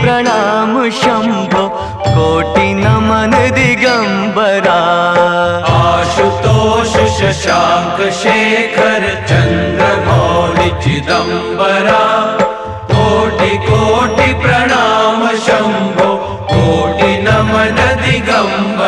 प्रणाम शंभो कोटि नमन दिगंबरा। आशुतोष शशांक शेखर चंद्रमौलि चिदंबरा। कोटि कोटि प्रणाम शंभो कोटि नमन दिगंबरा।